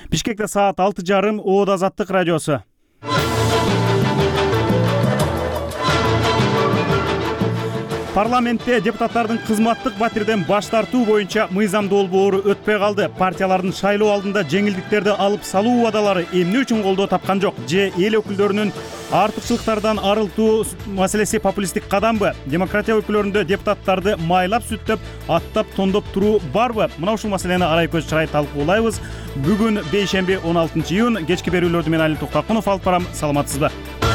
Бишкекте саат 6:30 ООД Азаттык радиосу. Парламентте депутаттардын кызматтык батирден баш тартуу боюнча мыйзам долбоору өтпөй калды. Партиялардын шайлоо алдында жеңилдиктерди алып салуу убадалары эмне үчүн колдоо тапкан жок? Же эл өкүлдөрүнүн артыкчылыктардан арылтуу маселеси популисттик кадамбы? Демократия өлкөлөрүндө депутаттарды майлап сүттөп, аттап тондоп туруу барбы? Мына ушул маселени арай көз чырай талкуулайбыз. Бүгүн бейшемби 16-июнь кечки берүүлөрдү мен Али Токтакунов алып барам. Саламатсызбы?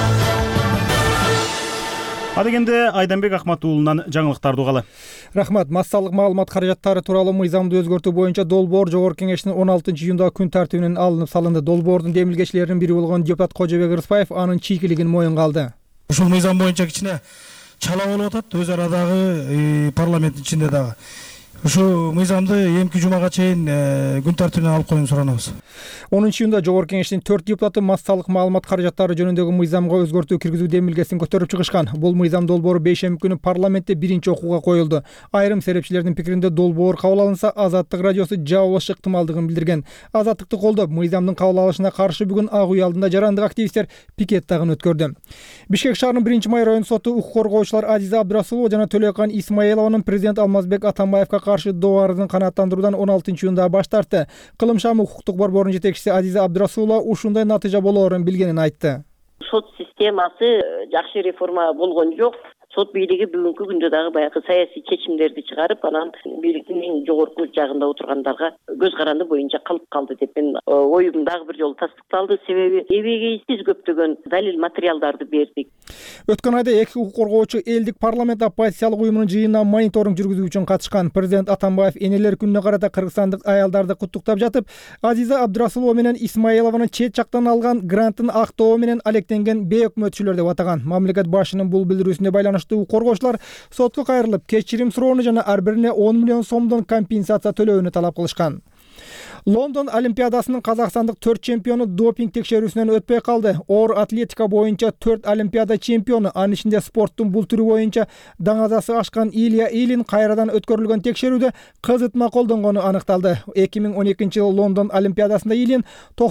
Адегенде Айданбек Ахматуулунан жаңылыктарды угалы. Рахмат. Массалык маалымат каражаттары тууралуу мыйзамды өзгөртүү боюнча долбоор Жогорку Кеңештин 16-июндагы күн тартибинен алынып салынды. Долбоордун демилгечилеринин бири болгон депутат Кожобек Рыспаев анын чийкилигин моюнга алды. Ушул мыйзам боюнча кичине чала болуп атат өз арадагы парламенттин ичинде дагы. Ушу мыйзамды эмки жумага чейин күн тартибине алып коюуну суранабыз. 10-июнда Жогорку Кеңештин 4 депутаты массалык маалымат каражаттары жөнүндөгү мыйзамга өзгөртүү киргизүү демилгесин көтөрүп чыгышкан. Бул мыйзам долбоору бейшемби күнү парламентте биринчи окууга коюлду. Айрым серепчилердин пикиринде долбоор кабыл алынса, Азаттык радиосу жабылышы ыктымалдыгын билдирген. Азаттыкты колдоп, мыйзамдын кабыл алышына каршы бүгүн Ак үй алдында жарандык активисттер пикет дагын өткөрдү. Бишкек шаарынын 1-май район соту укук коргоочулар Азиза Абдрасулова жана Төлөкан Исмаилованын президент Алмазбек Атамбаевга каршы доо арызын канааттандыруудан 16-июнда баш тартты. Кылымшам укуктук борборунун жетекчиси Азиза Абдрасулова ушундай натыйжа болоорун билгенин айтты. Сот системасы жакшы реформа болгон жок. Сот бийлиги бүгүнкү күндө дагы баягы саясий чечимдерди чыгарып, анан бийликтин эң жогорку жагында отургандарга көз каранды боюнча калып калды деп мен оюм дагы бир жолу тастыкталды. Себеби эбегейсиз көптөгөн далил материалдарды бердик. Өткөн айда эки укук коргоочу элдик парламент оппозициялык уюмунун жыйынына мониторинг жүргүзүү үчүн катышкан. Президент Атамбаев энелер күнүнө карата кыргызстандык аялдарды куттуктап жатып, Азиза Абдрасулова менен Исмаилованын чет жактан алган грантын актоо менен алектенген бейөкмөтчүлөр деп атаган. Мамлекет башчынын бул билдирүүсүнө байланыштуу коргоочулар сотко кайрылып, кечирим суроону жана ар бирине 10 миллион сомдон компенсация төлөөнү талап кылышкан. Лондон Олимпиадасынын казакстандык 4 чемпиону допинг текшерүүсүнөн өтпөй калды. Оор атлетика боюнча 4 Олимпиада чемпиону, анын ичинде спорттун бул түрү боюнча даңазасы ашкан Илья Ильин кайрадан өткөрүлгөн текшерүүдө кызытма колдонгону аныкталды. 2012-жылы Лондон Олимпиадасында Ильин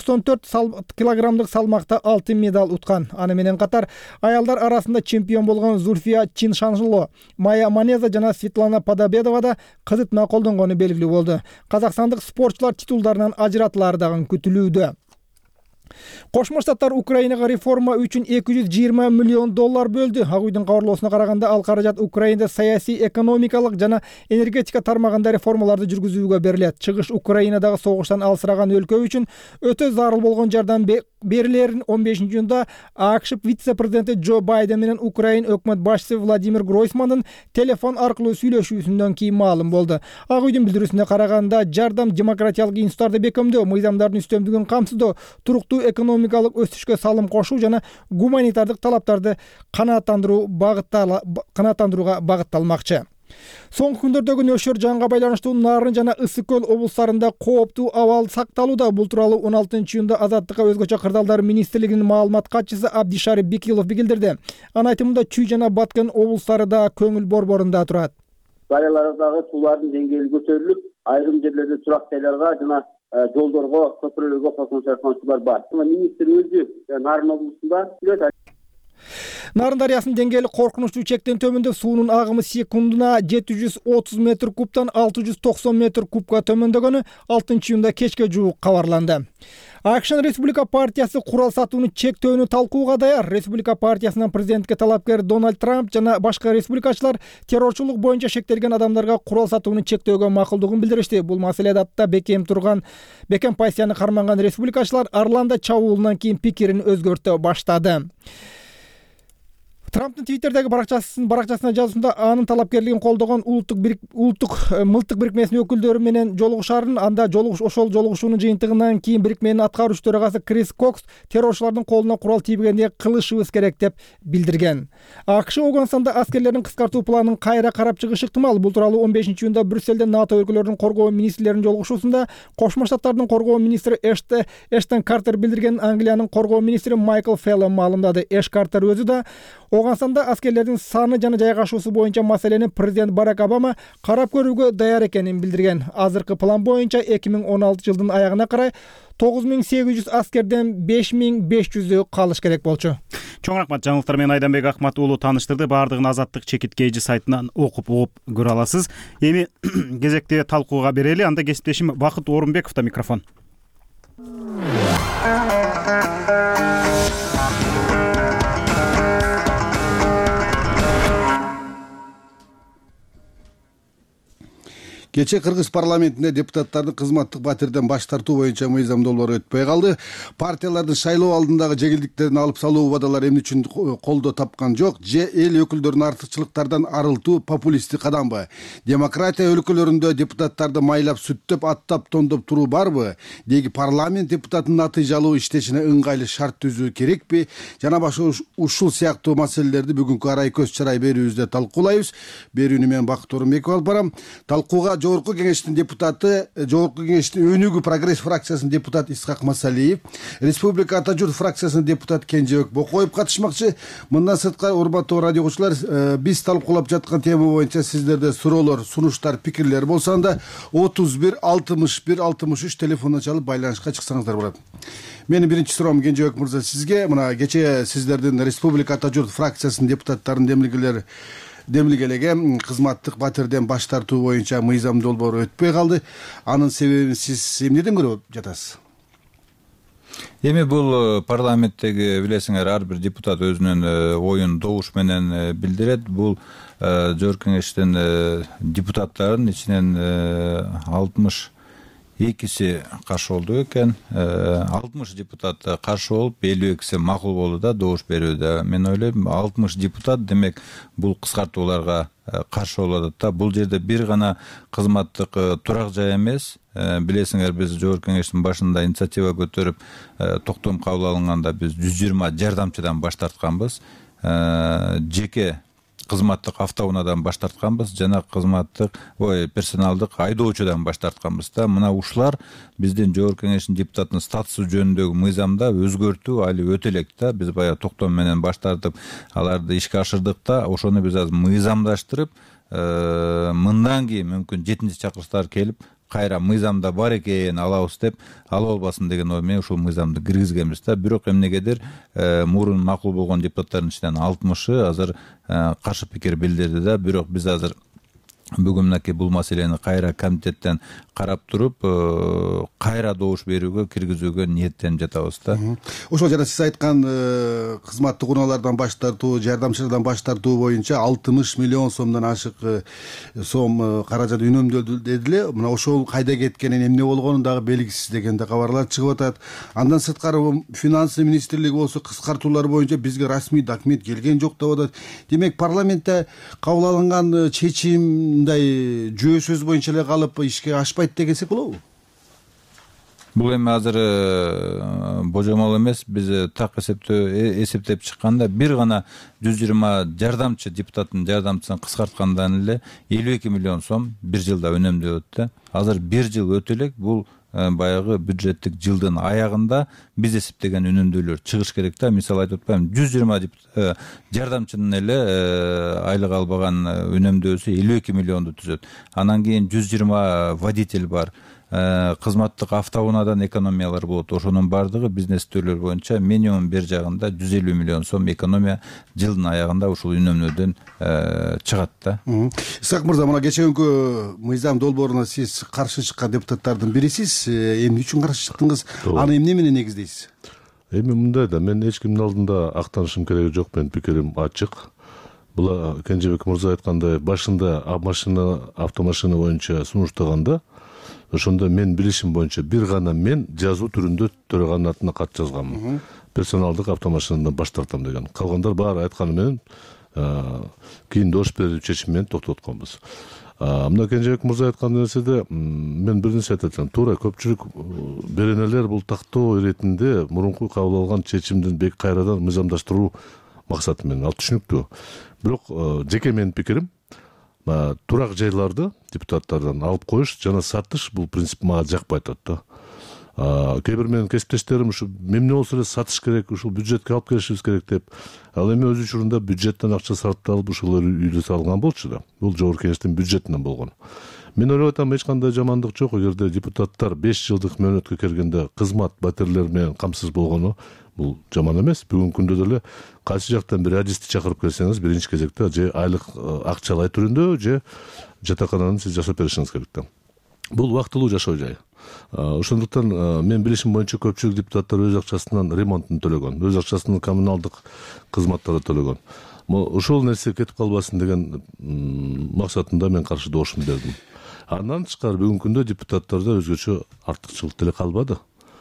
94 килограммдык салмакта алтын медаль уткан. Аны менен катар аялдар арасында чемпион болгон Зульфия Чиншанло, Майя Манеза жана Светлана Подобедова да кызытма колдонгону белгилүү болду. Казакстандык спортчулар титулдарынан ажыратылары дагы күтүлүүдө. Кошмо Штаттар Украинага реформа үчүн $220 миллион бөлдү. Ак үйдүн кабарлоосуна караганда, ал каражат Украинада саясий, экономикалык жана энергетика тармагында реформаларды жүргүзүүгө берилет. Чыгыш Украинадагы согуштан алсыраган өлкө үчүн өтө зарыл болгон жардам берилерин 15-июнда АКШ вице-президенти Джо Байден менен Украин өкмөт башчысы Владимир Гройсмандын телефон аркылуу сүйлөшүүсүндөн кийин маалым болду. Ак үйдүн билдирүүсүнө караганда, жардам демократиялык институттарды бекемдөө, мыйзамдардын үстөмдүгүн камсыздоо, туруктуу экономикалык өсүшкө салым кошуу жана гуманитардык талаптарды канааттандырууга багытталмакчы. Соңку күндөрдөгү нөшөр жанга байланыштуу Нарын жана Ысык көл облустарында кооптуу абал сакталууда. Бул тууралуу 16-июнда Азаттыкка өзгөчө кырдаалдар министрлигинин маалымат катчысы Абдишарип Бикилов билдирди. Анын айтымында Чүй жана Баткен облустары да көңүл борборунда турат. Дарыялардагы суулардын деңгээли көтөрүлүп, айрым жерлерде турак жайларга жана жолдорго, көпүрөлөргө кошумча сунуштар бар. Министр өзү Нарын облусунда Нарын дарыясынын деңгээли коркунучтуу чектен төмөндөп, суунун агымы секундуна 730 метр кубтан 690 метр кубка төмөндөгөнү 6-июнда кечке жуук кабарланды. Акшн Республика партиясы курал сатууну чектөөнү талкууга даяр. Республика партиясынын президентке талапкер Дональд Трамп жана башка республикачылар террорчулук боюнча шектелген адамдарга курал сатууну чектөөгө макулдугун билдиришти. Бул маселеде бекем позицияны карманган республикачылар Орландо чабуулунан кийин пикирин өзгөртө баштады. Трамптын Твиттердеги баракчасына жазуусунда анын талапкерлигин колдогон улуттук мылтык бирикмесинин өкүлдөрү менен жолугушарын, анда ошол жолугушуунун жыйынтыгынан кийин бирикменин аткаруучу төрагасы Крис Кокс террорчулардын колуна курал тийбегенде кылышыбыз керек деп билдирген. АКШ Афганистанда аскерлерин кыскартуу планын кайра карап чыгышы ыктымал. Бул тууралуу 15-июнда Брюсселде НАТО өлкөлөрүнүн коргоо министрлеринин жолугушуусунда Кошмо Штаттардын коргоо министри Эштон Картер билдирген. Англиянын коргоо министри Майкл Феллон маалымдады. Эш Картер өзү да Ооганстанда аскерлердин саны жана жайгашуусу боюнча маселени президент Барак Обама карап көрүүгө даяр экенин билдирген. Азыркы план боюнча 2016 жылдын аягына карай 9800 аскерден 5500 калыш керек болчу. Чоң рахмат. Жаңылыктар менен Айданбек Акмат уулу таныштырды. Бардыгын Азаттык чекиткейжи сайтынан окуп көрө аласыз. Эми кезекте талкууга берели. Анда кесиптешим Бакыт Орунбековдо микрофон. Кече Кыргыз парламентинде депутаттардын кызматтык батирден баш тартуу боюнча мыйзам долбоору өтпөй калды. Партиялардын шайлоо алдындагы жеңилдиктерин алып салуу убадалары эмне үчүн колдоо тапкан жок? Же эл өкүлдөрүн артыкчылыктардан арылтуу популисттик кадамбы? Демократия өлкөлөрүндө депутаттарды майлап, сүттөп, аттап, тондоп туруу барбы? Деги парламент депутатынын натыйжалуу иштешине ыңгайлуу шарт түзүү керекпи? Жана башка ушул сыяктуу маселелерди бүгүнкү арай көз чарай берүүбүздө талкуулайбыз. Берүүнү мен Бакыт Орунбеков алып барам. Талкууга Жогорку кеңештин депутаты, Жогорку кеңештин өнүгүү прогресс фракциясынын депутаты Исхак Масалиев, Республика Ата журт фракциясынын депутаты Кенжебек Бокоев катышмакчы. Мындан сырткары, урматтуу радио угуучулар, биз талкуулап жаткан тема боюнча сиздерде суроолор, сунуштар, пикирлер болсо анда 31 61 63 телефондон чалып байланышка чыксаңыздар болот. Менин биринчи суроом Кенжебек мырза сизге. Мына кече сиздердин Республика Ата журт фракциясынын депутаттарынын демилгелеген кызматтык батирден баш тартуу боюнча мыйзам долбоору өтпөй калды. Анын себебин сиз эмнеден көрүп жатасыз? Эми бул парламенттеги билесиңер, ар бир депутат өзүнүн оюн добуш менен билдирет. Бул Жогорку кеңештин депутаттарынын ичинен 62си каршы болду экен. 60 депутат каршы болуп, 52си макул болду да добуш берүүдө. Мен ойлойм, 60 депутат демек бул кыскартууларга каршы болот да. Бул жерде бир гана кызматтык турак жай эмес. Билесиңер, биз Жогорку кеңештин башында инициатива көтөрүп, токтом кабыл алынганда биз 120 жардамчыдан баш тартканбыз. Жеке кызматтык автоунаадан баш тартканбыз, жана кызматтык персоналдык айдоочудан баш тартканбыз да. Мына ушулар биздин Жогорку кеңештин депутатынын статусу жөнүндөгү мыйзамда өзгөртүү али өтө элек да. Биз баягы токтом менен баш тартып, аларды ишке ашырдык да. Ошону биз азыр мыйзамдаштырып, мындан кийин мүмкүн 7-чи чакырыштар келип, кайра мыйзамда бар экен алабыз деп, ала болбасын деген ой менен ушул мыйзамды киргизгенбиз да. Бирок эмнегедир мурун макул болгон депутаттардын ичинен 60-ы азыр каршы пикир билдирди да. Бирок биз азыр бүгүн мынакей бул маселени кайра комитеттен карап туруп, кайра добуш берүүгө киргизүүгө ниеттенип жатабыз да. Ошол жана сиз айткан кызматтык унаалардан баш тартуу, жардамчылардан баш тартуу боюнча 60 миллион сомдон ашык сом каражат үнөмдөлдү дедиле. Мына ошол кайда кеткенин, эмне болгонун дагы белгисиз деген да кабарлар чыгып атат. Андан сырткары финанс министрлиги болсо кыскартуулар боюнча бизге расмий документ келген жок деп атат. Демек парламентте кабыл алынган чечим жөө сөз боюнча эле калып ишке ашпайт дегенсек болобу? Бул эми азыр божомол эмес, биз так эсептеп чыкканда бир гана 120 жардамчы депутаттын жардамчысын кыскарткандан эле 52 миллион сом бир жылда үнөмдөлөт да. Азыр бир жыл өтө элек, бул баягы бюджеттик жылдын аягында биз эсептеген үнөмдүүлөр чыгыш керек да. Мисалы айтып атпаймынбы, 120 жардамчынын эле айлык албаган үнөмдөөсү 52 миллионду түзөт. Анан кийин 120 водитель бар. Кызматтык автоунаадан экономиялар болот. Ошонун бардыгы бизнестүүлөр боюнча минимум бир жагында 150 миллион сом экономия жылдын аягында ушул үнөмнөөдөн чыгат да. Исхак мырза, мына кечеүнкү мыйзам долбооруна сиз каршы чыккан депутаттардын бирисиз. Эмне үчүн каршы чыктыңыз? Аны эмне менен негиздейсиз? Эми мындай да, мен эч кимдин алдында актанышым кереги жок, менин пикирим ачык. Бул Кенжебек мырза айткандай, башында автомашина боюнча сунуштаганда, ошондо мен билишим боюнча бир гана мен жазуу түрүндө төраганын атына кат жазганмын. Персоналдык автомашинадан баш тартам деген. Калгандар баары айтканы менен кийин добуш берүү чечими менен токтотконбуз. Мына Кенжебек мырза айткан нерседе мен бир нерсе айтачам. Туура, көпчүлүк беренелер бул тактоо иретинде мурунку кабыл алган чечимдин кайрадан мыйзамдаштыруу максаты менен, ал түшүнүктүү. Бирок жеке менин пикирим, турак жайларды депутаттардан алып коюш жана сатыш, бул принцип мага жакпай атат да. Кээ бир менин кесиптештерим ушу эмне болсо эле сатыш керек, ушул бюджетке алып келишибиз керек деп, ал эми өз учурунда бюджеттен акча сарпталып ушулар үйдү салган болчу да. Бул жогорку кеңештин бюджетинен болгон. Мен ойлоп атам, эч кандай жамандык жок эгерде депутаттар 5 жылдык мөөнөткө кергенде кызмат батирлер менен камсыз болгону, бул жаман эмес. Бүгүнкү күндө деле кайсы жактан бир адисти чакырып келсеңиз, биринчи кезекте же айлык акчалай түрүндө, же жатакананы сиз жасап беришиңиз керек да. Бул убактылуу жашоо жайы. Ошондуктан мен билишим боюнча көпчүлүк депутаттар өз акчасынан ремонтун төлөгөн, өз акчасынан коммуналдык кызматтарды төлөгөн. Ошол нерсе кетип калбасын деген максатында мен каршы добушумду бердим. Андан тышкары бүгүнкү күндө депутаттарда өзгөчө артыкчылык деле калбады.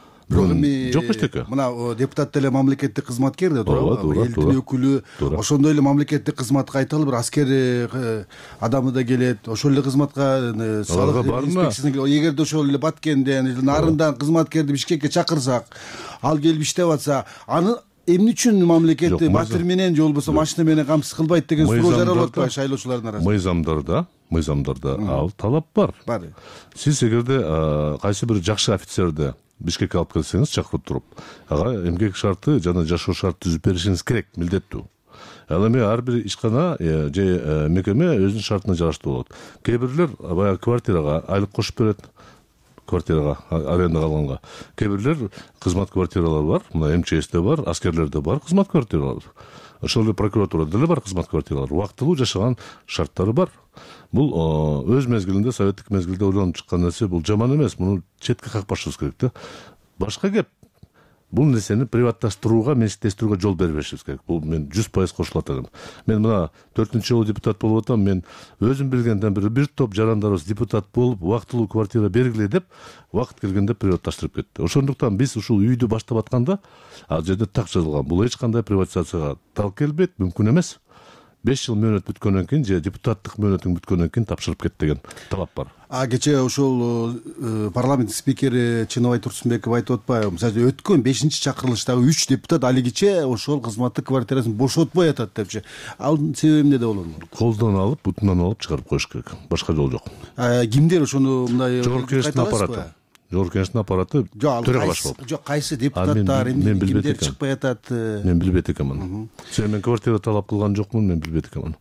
Жок эчтеке. Мына депутат деле мамлекеттик кызматкер да, туурабы? Элдин өкүлү, ошондой эле мамлекеттик кызматка айталы бир аскер адамы да келет. Ошол эле кызматка салык инспекциясына эгерде ошол эле Баткенден, Нарындан кызматкерди Бишкекке чакырсак, ал келип иштеп атса, аны эмне үчүн мамлекет батир менен же болбосо машина менен камсыз кылбайт деген суроо жаралып атпайбы шайлоочулардын арасында? Мыйзамдарда ал талап бар. Сиз эгерде кайсы бир жакшы офицерди Бишкекке алып келсеңиз, чакырып туруп, ага эмгек шарты жана жашоо шарты түзүп беришиңиз керек, милдеттүү. Ал эми ар бир ишкана же мекеме өзүнүн шартына жараштуу болот. Кээ бирлер баягы квартирага айлык кошуп берет, квартирага арендага алганга. Кээ бирлер кызмат квартиралар бар, мына МЧСте бар, аскерлерде бар кызмат квартиралар. Ошол эле прокуратурада деле бар кызмат квартиралар. Убактылуу жашаган шарттары бар. Бул өз мезгилинде, советтик мезгилде ойлонуп чыккан нерсе, бул жаман эмес. Муну четке какпашыбыз керек да. Башка кеп, бул нерсени приватташтырууга, менчиктештирүүгө жол бербешибиз керек. Бул мен 100% кошулат элем. Мен мына 4-жолу депутат болуп атам. Мен өзүм билгенден бир топ жарандарыбыз депутат болуп, убактылуу квартира бергиле деп, убакыт келгенде приватташтырып кетти. Ошондуктан биз ушул үйдү баштап атканда, ал жерде так жазылган. Бул эч кандай приватизацияга тал келбейт, мүмкүн эмес. 5 жыл мөөнөт бүткөндөн кийин же депутаттык мөөнөтүң бүткөндөн кийин тапшырып кет деген талап бар. Кечээ ошол парламент спикери Чыныбай Турсунбеков айтып атпайбы? Мисалы өткөн 5-чакырылыштагы 3 депутат алигиче ошол кызматтык квартирасын бошотпой атат депчи. Ал себеби эмнеде болот? Колдон алып, бутунан алып чыгарып коюш керек. Башка жол жок. Кимдер ошону мындай жогорку кеңештин аппараты? Жогорку кеңештин аппараты төрөгө баш болуп. Жок, кайсы депутаттар кимдер чыкпай атат? Мен билбейт экенмин. Мен квартира талап кылган жокмун, мен билбейт экенмин.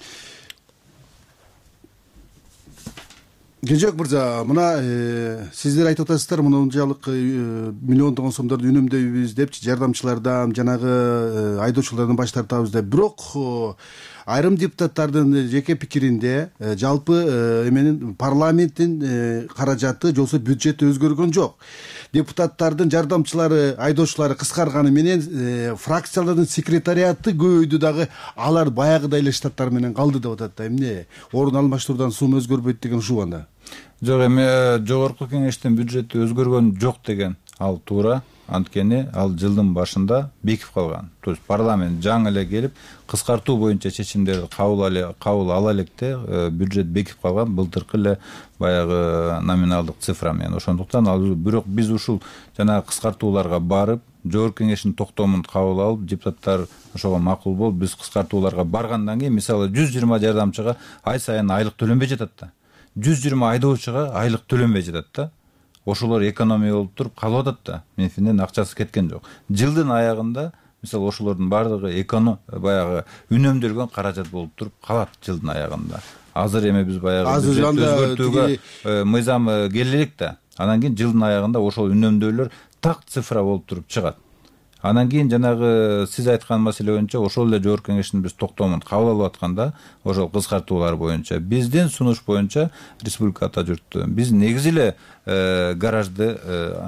Кенжебек мырза, мына сиздер айтып атасыздар, мынчалык миллиондогон сомдорду үнөмдөйбүз депчи, жардамчылардан, жанагы айдоочулардан баш тартабыз деп. Бирок айрым депутаттардын жеке пикиринде жалпы эменин парламенттин каражаты же болбосо бюджети өзгөргөн жок. Депутаттардын жардамчылары, айдоочулары кыскарганы менен фракциялардын секретариаты көбөйдү дагы, алар баягыдай эле штаттар менен калды деп атат да. Эмне орун алмаштыруудан сум өзгөрбөйт деген ушул анда? Жок, эми жогорку кеңештин бюджети өзгөргөн жок деген ал туура. Анткени ал жылдын башында бекип калган. То есть парламент жаңы эле келип, кыскартуу боюнча чечимдерди кабыл ала электе бюджет бекип калган, былтыркы эле баягы номиналдык цифра менен. Ошондуктан ал бирок биз ушул жана кыскартууларга барып, жогорку кеңештин токтомун кабыл алып, депутаттар ошого макул болуп, биз кыскартууларга баргандан кийин, мисалы 120 жардамчыга ай сайын айлык төлөнбөй жатат да. 120 айдоочуга айлык төлөнбөй жатат да. Ошолор экономия болуп туруп калып атат да. Менин акчасы кеткен жок. Жылдын аягында мисалы ошолордун бардыгы баягы үнөмдөлгөн каражат болуп туруп калат жылдын аягында. Азыр эми биз баягы өзгөртүүгө мыйзам келе элек да. Анан кийин жылдын аягында ошол үнөмдөөлөр так цифра болуп туруп чыгат. Анан кийин жанагы сиз айткан маселе боюнча ошол эле жогорку кеңештин биз токтомун кабыл алып атканда, ошол кыскартуулар боюнча биздин сунуш боюнча республика ата журту биз негизи эле гаражды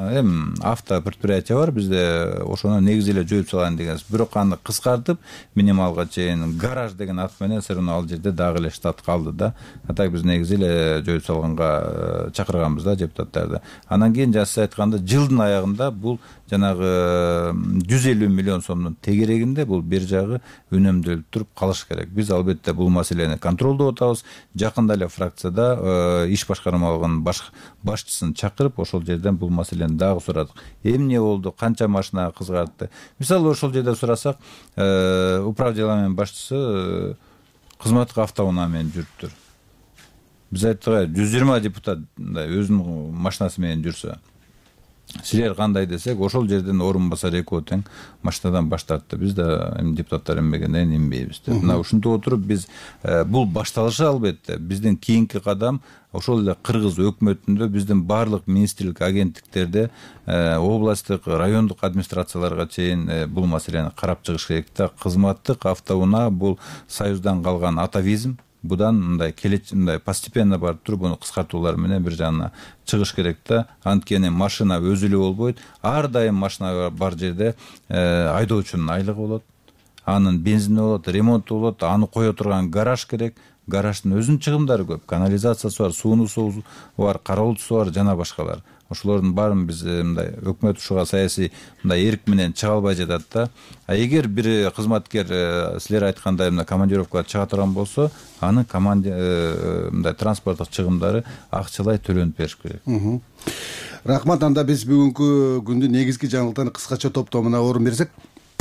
авто предприятие бар бизде, ошону негизи эле жөөп салайын дегенбиз. Бирок аны кыскартып минималга чейин гараж деген ат менен сырына ал жерде дагы эле штат калды да. Так биз негизи эле жөөп салганга чакырганбыз да депутаттарды. Анан кийин сиз айтканда жылдын аягында бул жанагы 150 миллион сомдун тегерегинде бул бир жагы үнөмдөлүп туруп калыш керек. Биз албетте бул маселени контролдоп атабыз. Жакында эле фракцияда иш башкармалыгынын башчысын чакырып, ошол жерден бул маселени дагы сурадык. Эмне болду, канча машина кызгартты. Мисалы ошол жерде сурасак, управделениянын башчысы кызматтык автоунаа менен жүрүптүр. Биз айттык, 120 депутат өзүнүн машинасы менен жүрсө, силер кандай десек ошол жерден орун басар экөө тең машинадан баш тартты. Биз да депутаттар эмбегенден кийин эмбейбиз. Мына ушинтип отуруп биз бул башталышы албетте. Биздин кийинки кадам ошол эле кыргыз өкмөтүндө биздин баардык министрлик агенттиктерде областтык райондук администрацияларга чейин бул маселени карап чыгыш керек да. Кызматтык автоунаа бул союздан калган атавизм. Будан мындай мындай постепенно барып туруп буну кыскартуулар менен бир жагына чыгыш керек да. Анткени машина өзү эле болбойт. Ар дайым машина бар жерде айдоочунун айлыгы болот, анын бензини болот, ремонту болот, аны кое турган гараж керек. Гараждын өзүнүн чыгымдары көп. Канализациясы бар, суунусу бар, кароолчусу бар, жана башкалар. Ошолордун баарын биз мындай өкмөт ушуга саясий мындай эрк менен чыга албай жатат да. Эгер бир кызматкер силер айткандай мына командировкага чыга турган болсо, анын мындай транспорттук чыгымдары акчалай төлөнүп бериш керек. Рахмат. Анда биз бүгүнкү күндүн негизги жаңылыктарын кыскача топтомуна орун берсек.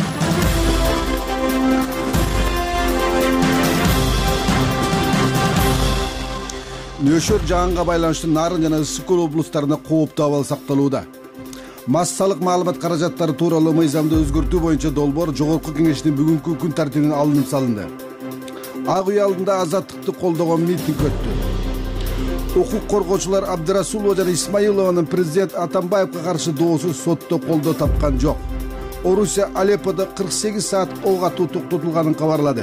Нөшөр жаанга байланыштуу Нарын жана Ысык Көл облустарында кооптуу абал сакталууда. Массалык маалымат каражаттары тууралуу мыйзамды өзгөртүү боюнча долбоор Жогорку Кеңештин бүгүнкү күн тартибине алынып салынды. Ак үй алдында азаттыкты колдогон митинг өттү. Укук коргоочулар Абдрасулова жана Исмаилованын президент Атамбаевга каршы доосу сотто колдоо тапкан жок. Орусия Алепподо 48 саат ок атуу токтотулганын кабарлады.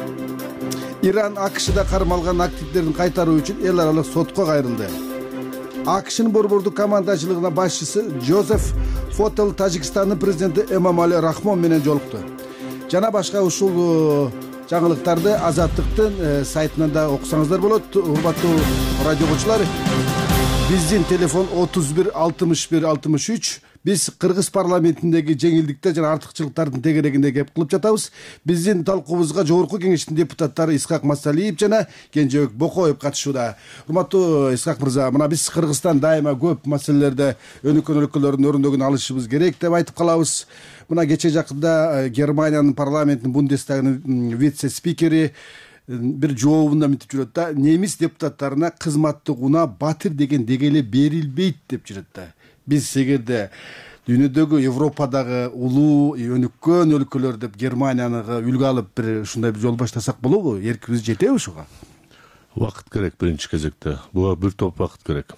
Иран АКШда кармалган активдерин кайтаруу үчүн эл аралык сотко кайрылды. АКШнын борбордук командачылыгына башчысы Жозеф Фотел Тажикстандын президенти Эмомали Рахмон менен жолукту. Жана башка ушул жаңылыктарды Азаттыктын сайтынан да окусаңыздар болот. Урматтуу радио окуучулар, биздин телефон 31 61 63. Биз Кыргыз парламентиндеги жеңилдиктер жана артыкчылыктардын тегерегинде кеп кылып жатабыз. Биздин талкуубузга Жогорку Кеңештин депутаттары Исхак Масалиев жана Кенжебек Бокоев катышууда. Урматтуу Исхак мырза, мына биз Кыргызстан дайыма көп маселелерде өнүккөн өлкөлөрдүн өрүндөгүн алышыбыз керек деп айтып калабыз. Мына кече жакында Германиянын парламентинин Бундестагынын вице-спикери бир жообунда мынтип жүрөт да: немис депутаттарына кызматтык унаа батир деген дегеле берилбейт деп жүрөт да. Биз эгерде дүйнөдөгү Европадагы улуу өнүккөн өлкөлөр деп Германияны үлгү алып бир ушундай бир жол баштасак болобу? Эркибиз жетеби ушуга? Убакыт керек биринчи кезекте. Буга бир топ убакыт керек.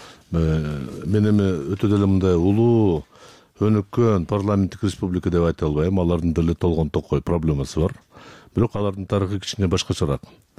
Мен эми өтө деле мындай улуу өнүккөн парламенттик республика деп айта албайм. Алардын деле толгон токой проблемасы бар. Бирок алардын тарыхы кичине башкачараак.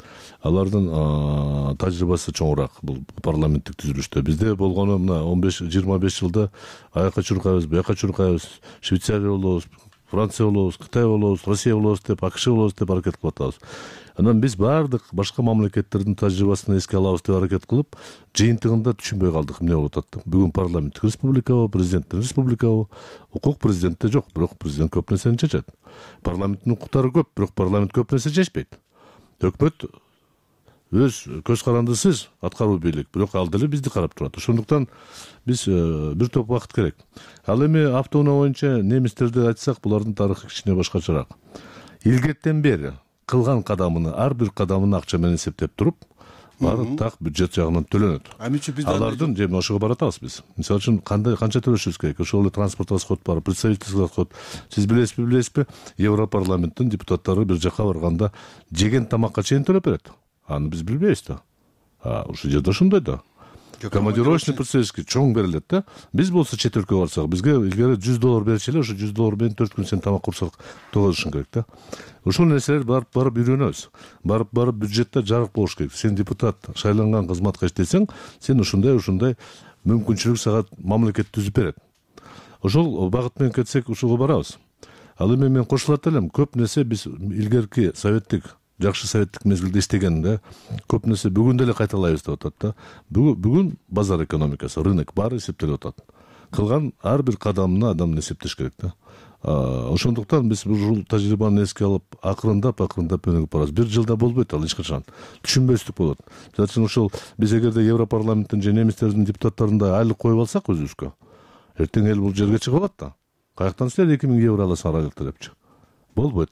Алардын тажрыйбасы чоңураак бул парламенттик түзүлүштө. Бизде болгону мына 15-25 жылда аяка чуркайбыз, бияка чуркайбыз, Швейцария болобуз, Франция болобуз, Кытай болобуз, Россия болобуз деп, АКШ болобуз деп аракет кылып атабыз. Анан биз баардык башка мамлекеттердин тажрыйбасын эске алабыз деп аракет кылып, жыйынтыгында түшүнбөй калдык эмне болуп атат. Бүгүн парламенттик республикабы, президенттин республикабы, укук президентте жок, бирок президент көп нерсени чечет. Парламенттин укуктары көп, бирок парламент көп нерсе чечпейт. Өкмөт өз көз карандысыз аткаруу бийлик, бирок ал деле бизди карап турат. Ошондуктан биз бир топ убакыт керек. Ал эми автоунаа боюнча немистерди айтсак, булардын тарыхы кичине башкачараак. Илгертен бери кылган кадамын, ар бир кадамын акча менен эсептеп туруп, баары так бюджет жагынан төлөнөт. Алардын же ошого баратабыз биз. Мисалы үчүн канча төлөшүбүз керек? Ошол эле транспорт расход бар, представительский расход. Сиз билесизби? Европарламенттин депутаттары бир жака барганда жеген тамакка чейин төлөп берет. Аны биз билбейбиз да. Ушул жерде ошондой да. Командировочный процесски чоң берилет да. Биз болсо чет өлкөгө барсак, бизге илгери $100 берчү эле, ошо $100 менен 4 күн сен тамак курсак тогозушуң керек да. Ошол нерселер барып үйрөнөбүз. Барып бюджетте жарык болуш керек. Сен депутат шайланган кызматка иштесең, сен ушундай мүмкүнчүлүк сага мамлекет түзүп берет. Ошол багыт менен кетсек, ушуга барабыз. Ал эми мен кошулат элем, көп нерсе биз илгерки жакшы советтик мезгилде иштегенде көп нерсе бүгүн деле кайталайбыз деп атат да. Бүгүн базар экономикасы, рынок баары эсептелип атат. Кылган ар бир кадамына адам эсептеш керек да. Ошондуктан биз бул тажрыйбаны эске алып, акырындап өнүгүп барабыз. Бир жылда болбойт ал эч качан. Түшүнбөстүк болот. Жана ошол биз эгерде Европарламенттин же немистердин депутаттарында айлык коюп алсак өзүбүзгө, эртең эл бул жерге чыгып алат да. Каяктан силер €2000 аласыңар айлыкты депчи. Болбойт ал.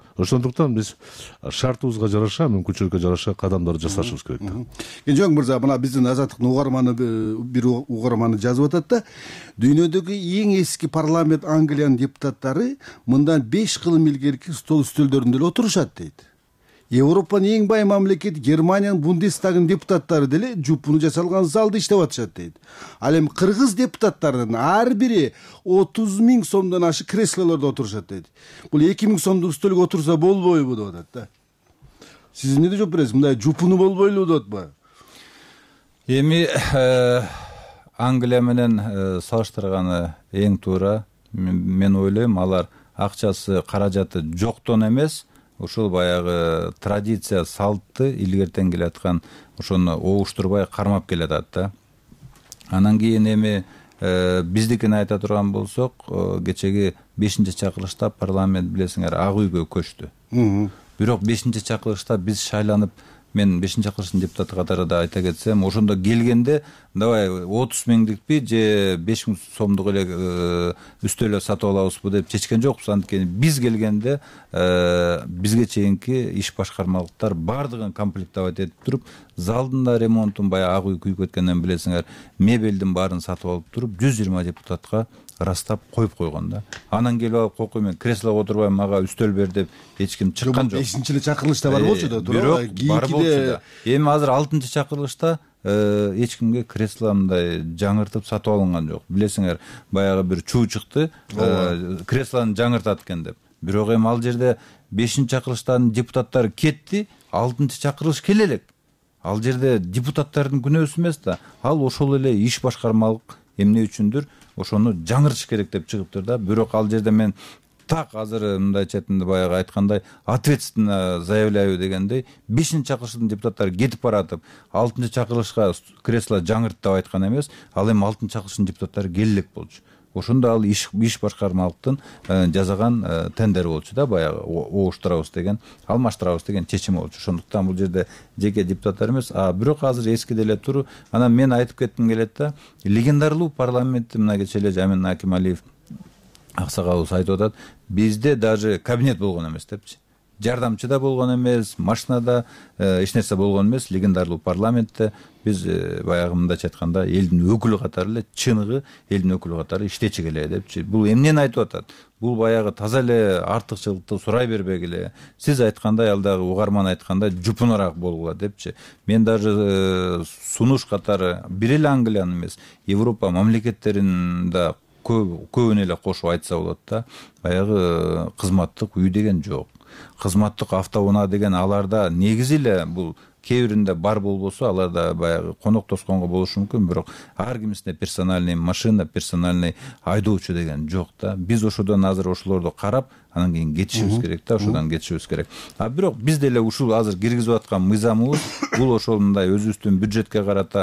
ошондуктан биз шартыбызга жараша, мүмкүнчүлүккө жараша кадамдарды жасашыбыз керек да. Кенжебек мырза, мына биздин Азаттыктын угарманы бир угарманы жазып атат да, дүйнөдөгү эң эски парламент Англиянын депутаттары мындан 5 кылым илгерки стол үстөлдөрүндө эле отурушат дейт. Европанын эң бай мамлекети Германиянын Бундестагынын депутаттары деле жупуну жасалган залда иштеп атышат дейт. Ал эми кыргыз депутаттарынын ар бири 30.000 сомдон ашык креслолордо отурушат дейт. Бул 2.000 сомдук үстөлгө отурса болбойбу деп атат да. Сиз эмне жооп бересиз? Мындай жупуну болбойлу деп атпайбы? Эми Англия менен салыштырганы эң туура. Мен ойлойм, алар акчасы, каражаты жоктон эмес, ушул баягы традиция, салтты илгертен келаткан ошону оуштурбай кармап келатат да. Анан кийин эми биздикин айта турган болсок, кечеги 5-чакырылышта парламент билесиңер Ак үйгө көчтү. Бирок 5-чакырылышта биз шайланып, мен 5-чакырылыштын депутаты катарында айта кетсем, ошондо келгенде давай 30.000дикпи же 5.000 сомдук эле үстөлө сатып алабызбы деп чечкен жокпуз. Анткени биз келгенде бизге чейинки иш башкармалыктар бардыгын комплектовать этип туруп, залдын да ремонтун, баягы Ак үй күйүп кеткенден билесиңер, мебелдин баарын сатып алып туруп 120 депутатка растап коюп койгон да. Анан келип алып, койкой мен креслого отурбайм, мага үстөл бер деп эч ким чыккан жок. 5-эле чакырылышта бар болчу да, бирок бар болчу да. Эми азыр 6-чакырылышта эч кимге кресло мындай жаңыртып сатып алынган жок. Билесиңер, баягы бир чуу чыкты, креслону жаңыртат экен деп. Бирок эми ал жерде 5-чакырылыштын депутаттары кетти, 6-чакырылыш келе элек. Ал жерде депутаттардын күнөөсү эмес да. Ал ошол эле иш башкармалык эмне үчүндүр ошону жаңыртыш керек деп чыгыптыр да. Бирок ал жерде мен так азыр мындай четинде баягы айткандай ответственно заявляю дегендей, 5-чакырылыштын депутаттары кетип баратып, 6-чакырылышка кресло жаңырт деп айткан эмес, ал эми 6-чакырылыштын депутаттары келелек болчу. Ошондо ал иш башкармалыктын жасаган тендери болчу да, баягы оуштурабыз деген, алмаштырабыз деген чечими болчу. Ошондуктан бул жерде жеке депутаттар эмес, бирок азыр эски деле тур. Анан мен айтып кетким келет да, легендарлуу парламентти мына кечээ эле Жамин Акималиев аксакалыбыз айтып атат, бизде даже кабинет болгон эмес депчи. Жардамчы да болгон эмес, машинада эч нерсе болгон эмес. Легендарлуу парламентте биз баягы мындайча айтканда элдин өкүлү катары эле, чыныгы элдин өкүлү катары иштечи келе депчи. Бул эмнени айтып атат? Бул баягы таза эле артыкчылыкты сурай бербегиле. Сиз айткандай, ал дагы угарман айткандай жупунураак болгула депчи. Мен даже сунуш катары бир эле Англиянын эмес, Европа мамлекеттерин да көбүнө эле кошуп айтса болот да. Баягы кызматтык үй деген жок. Кызматтык автоунаа деген аларда негизи эле бул кээ биринде бар болбосо, аларда баягы конок тосконго болушу мүмкүн, бирок ар кимисинде персональный машина, персональный айдоочу деген жок да. Биз ошодон азыр ошолорду карап, анан кийин кетишибиз керек да, ошодон кетишибиз керек. Бирок биз деле ушул азыр киргизип аткан мыйзамыбыз бул ошол мындай өзүбүздүн бюджетке карата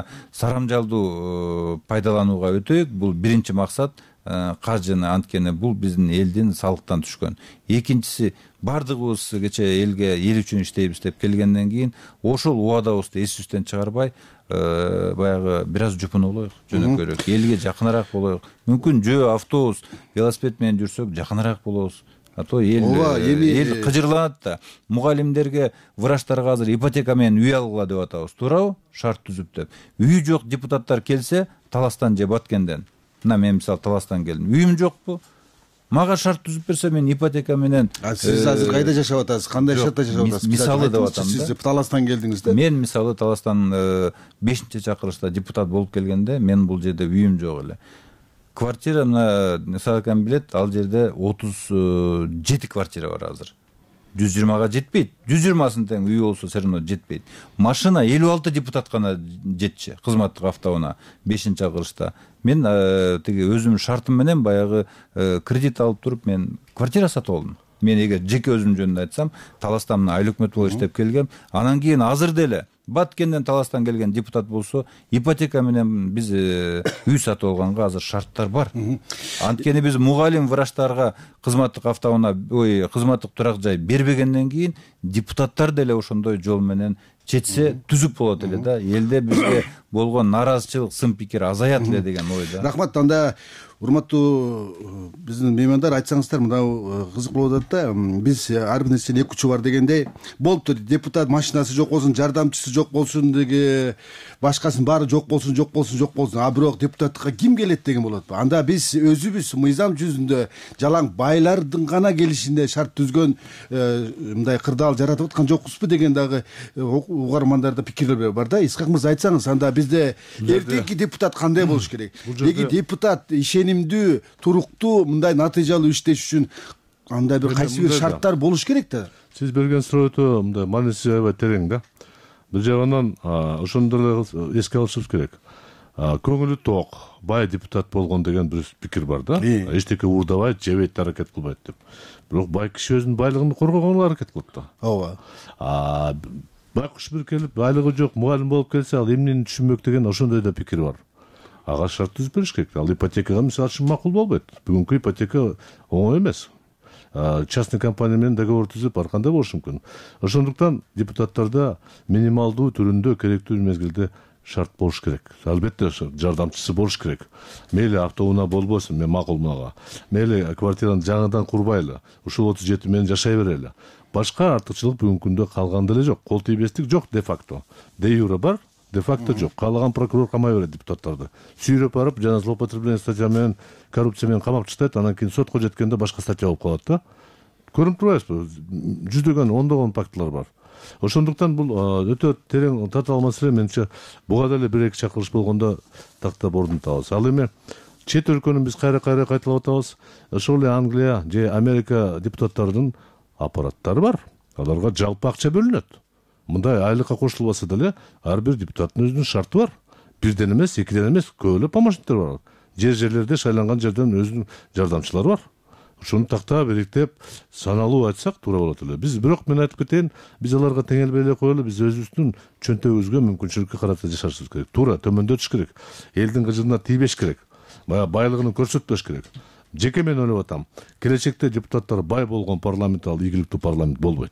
сарамжалдуу пайдаланууга өтөйүк. Бул биринчи максат. Каржыны, анткени бул биздин элдин салыктан түшкөн. Экинчиси, бардыгыбыз кечээ элге эл үчүн иштейбиз деп келгенден кийин ошол убадабызды эсибизден чыгарбай, баягы бир аз жупуну болоюк, жөнөкөйрөөк, элге жакыныраак болоюк. Мүмкүн жөө автобус, велосипед менен жүрсөк жакыныраак болобуз. А то эл кыжырланат да. Мугалимдерге, врачтарга азыр ипотека менен үй алгыла деп атабыз, туурабы? Шарт түзүп деп. Үйү жок депутаттар келсе, таластан же баткенден. Мына мен мисалы таластан келдим. Үйүм жокпу? Мага шарт түзүп берсе, мен ипотека менен. Сиз азыр кайда жашап атасыз? Кандай шартта жашап атасыз? Мисалы деп атам да. Сиз таластан келдиңиз да? Мен мисалы таластан 5-чакырылышта депутат болуп келгенде, мен бул жерде үйүм жок эле. Квартира, мына Саакан билет, ал жерде 37 квартира бар азыр. 120-га жетпейт. 120-сын тең үй болсо все равно жетпейт. Машина 56 депутат гана жетчи. Кызматтык автоунаа 5-чакырылышта. Мен тиги өзүмдүн шартым менен баягы кредит алып туруп мен квартира сатып алдым. Мен эгер жеке өзүм жөнүндө айтсам, таластан айлык өкмөт болуп иштеп келгем. Анан кийин азыр деле Баткенден, Таластан келген депутат болсо, ипотека менен биз үй сатып алганга азыр шарттар бар. Анткени биз мугалим врачтарга кызматтык автоунаа, кызматтык турак жай бербегенден кийин депутаттар деле ошондой жол менен четсе түзүп болот эле да. Элде бизге болгон нааразычылык, сын пикир азаят эле деген ойда. Рахмат. Анда урматтуу биздин меймандар, айтсаңыздар, мынау кызык болуп атат да. Биз ар бир нерсенин эки учу бар дегендей, болуптур. Депутат машинасы жок болсун, жардамчысы жок болсун, деги башкасынын баары жок болсун. А бирок депутаттыкка ким келет деген болот. Анда биз өзүбүз мыйзам жүзүндө жалаң байлардын гана келишинде шарт түзгөн мындай кырдаал жаратып аткан жокпузбу деген дагы угармандарда пикирлер бар да. Исхак мырза, айтсаңыз, анда бизде эртеңки депутат кандай болуш керек? Эги депутат ишенимдүү, туруктуу, мындай натыйжалуу иштеш үчүн андай бир кайсы бир шарттар болуш керек да. Сиз берген суроо мындай мааниси аябай терең да. Бир жагынан ошондо эле эске алышыбыз керек. Көңүлү ток, бай депутат болгон деген бир пикир бар да. Эчтеке уурдабайт, жебейт, аракет кылбайт деп. Бирок бай киши өзүнүн байлыгын коргогонго аракет кылат да. Ооба. Байкуш бир келип, айлыгы жок мугалим болуп келсе, ал эмнени түшүнбөк деген ошондой да пикир бар. Ага шарт түзүп бериш керек. Ал ипотекага мисалы үчүн макул болбойт. Бүгүнкү ипотека оңой эмес. Частный компания менен договор түзүп ар кандай болушу мүмкүн. Ошондуктан депутаттарда минималдуу түрүндө керектүү мезгилде шарт болуш керек. Албетте жардамчысы болуш керек. Мейли автоунаа болбосун, мен макул мага. Мейли квартираны жаңыдан курбайлы. Ушул 37 менен жашай берели. Башка артыкчылык бүгүнкү күндө калган деле жок. Кол тийбестик жок де факто. Де юре бар, де факто жок. Каалаган прокурор камай берет депутаттарды. Сүйрөп барып, жана злоупотребление статья менен, коррупция менен камап таштайт, анан кийин сотко жеткенде башка статья болуп калат да. Көрүнүп турбайсызбы? Жүздөгөн, ондогон фактылар бар. Ошондуктан бул өтө терең татаал маселе. Менимче буга деле бир эки чакырыш болгондо тактап ордун табабыз. Ал эми чет өлкөнүн биз кайра кайталап атабыз. Ошол эле Англия же Америка депутаттарынын аппараттары бар. Аларга жалпы акча бөлүнөт. Мындай айлыкка кошулбаса деле ар бир депутаттын өзүнүн шарты бар. Бирден эмес, экиден эмес, көп эле помощниктер бар. Жерлерде шайланган жерден өзүнүн жардамчылары бар. Ошону тактап иликтеп саналуу айтсак туура болот эле. Биз бирок мен айтып кетейин, биз аларга теңелбей эле коелу, биз өзүбүздүн чөнтөгүбүзгө, мүмкүнчүлүккө карата жашашыбыз керек. Туура төмөндөтүш керек. Элдин кыжырына тийбеш керек. Байлыгын көрсөтпөш керек. Жеке мен ойлоп атам, келечекте депутаттар бай болгон парламент ал ийгиликтүү парламент болбойт.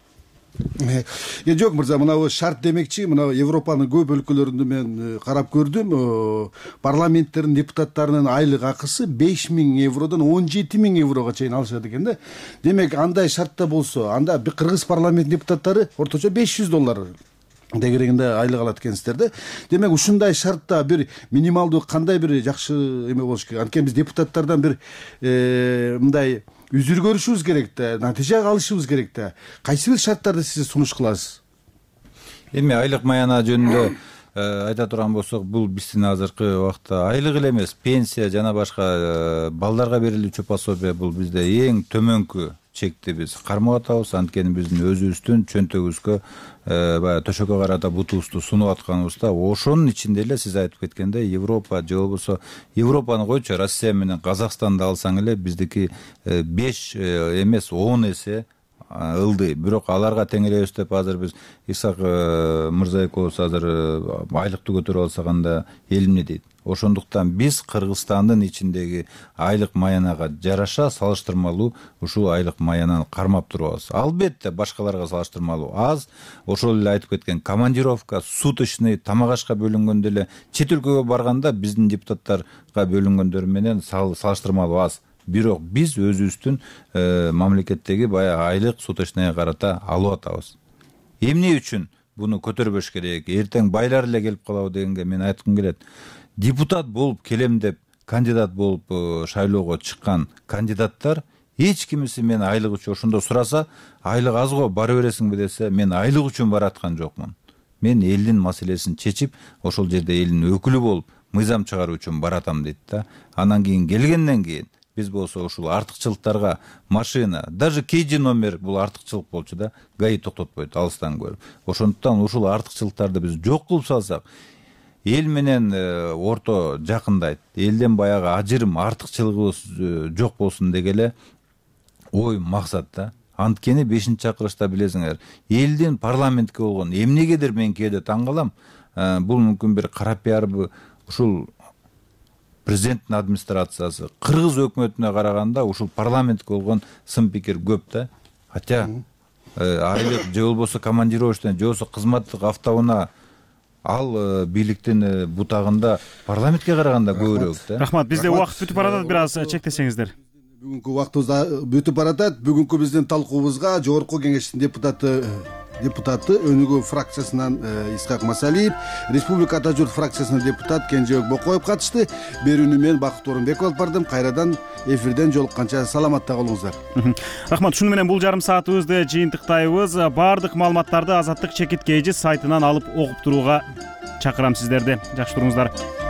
Жок мырза, мына шарт демекчи, мына Европанын көп өлкөлөрүндө мен карап көрдүм. Парламенттердин депутаттарынын айлык акысы 5000 евродон 17000 еврого чейин алышат экен да. Демек андай шартта болсо, анда кыргыз парламент депутаттары орточо $500 дегерегинде айлык алат экенсиздер да. Демек ушундай шартта бир минималдуу кандай бир жакшы эме болуш керек. Анткени биз депутаттардан бир мындай үзүр көрүшүбүз керек да, натыйжа алышыбыз керек да. Кайсы бир шарттарды сиз сунуш кыласыз? Эми айлык маяна жөнүндө айта турган болсок, бул биздин азыркы убакта айлык эле эмес, пенсия жана башка балдарга берилүүчү пособие бул бизде эң төмөнкү чекти биз кармап атабыз. Анткени биздин өзүбүздүн чөнтөгүбүзгө баягы төшөккө карата бутубузду сунуп атканыбызда, ошонун ичинде эле сиз айтып кеткендей Европа же болбосо Европаны койчу, Россия менен Казакстанды алсаң эле биздики 5 эмес 10 эсе ылдый. Бирок аларга тең элебиз деп азыр биз Исхак мырза экөөбүз азыр айлыкты көтөрүп алсак анда эл эмне дейт? Ошондуктан биз Кыргызстандын ичиндеги айлык маянага жараша салыштырмалуу ушул айлык маянаны кармап турабыз. Албетте башкаларга салыштырмалуу аз. Ошол эле айтып кеткен командировка, суточный, тамак ашка бөлүнгөндө эле чет өлкөгө барганда биздин депутаттарга бөлүнгөндөр менен салыштырмалуу аз. Бирок биз өзүбүздүн мамлекеттеги баягы айлык суточныйга карата алып атабыз. Эмне үчүн буну көтөрбөш керек? Эртең байлар эле келип калабы дегенге мен айткым келет. Депутат болуп келем деп, кандидат болуп шайлоого чыккан кандидаттар эч кимиси мен айлык үчүн ошондо сураса, айлык аз го бара бересиңби десе, мен айлык үчүн бараткан жокмун. Мен элдин маселесин чечип, ошол жерде элдин өкүлү болуп, мыйзам чыгаруу үчүн баратам дейт да. Анан кийин келгенден кийин биз болсо ушул артыкчылыктарга машина, даже KG номер бул артыкчылык болчу да, ГАИ токтотпойт алыстан көрүп. Ошондуктан ушул артыкчылыктарды биз жок кылып салсак, эл менен орто жакындайт. Элден баягы ажырым артыкчылыгыбыз жок болсун дегеле ой максат да. Анткени 5-чакырышта билесиңер, элдин парламентке болгон эмнегедир мен кээде таң калам. Бул мүмкүн бир кара пиарбы, ушул президенттин администрациясы кыргыз өкмөтүнө караганда ушул парламентке болгон сын пикир көп да. Хотя айлык же болбосо командировочный же болбосо кызматтык автоунаа ал бийликтин бутагында парламентке караганда көбүрөөк да. Рахмат, бизде убакыт бүтүп баратат, бир аз чектесеңиздер. Бүгүнкү убактыбыз бүтүп баратат. Бүгүнкү биздин талкуубузга Жогорку Кеңештин депутаты Өнүгүү фракциясынан Исхак Масалиев, Республика Ата журт фракциясынан депутат Кенжебек Бокоев катышты. Берүүнү мен Бакыт Орунбеков алып бардым. Кайрадан эфирден жолукканча саламатта болуңуздар. Рахмат, шуну менен бул жарым саатыбызды жыйынтыктайбыз. Баардык маалыматтарды Азаттык чекит кейжи сайтынан алып окуп турууга чакырам сиздерди. Жакшы туруңуздар.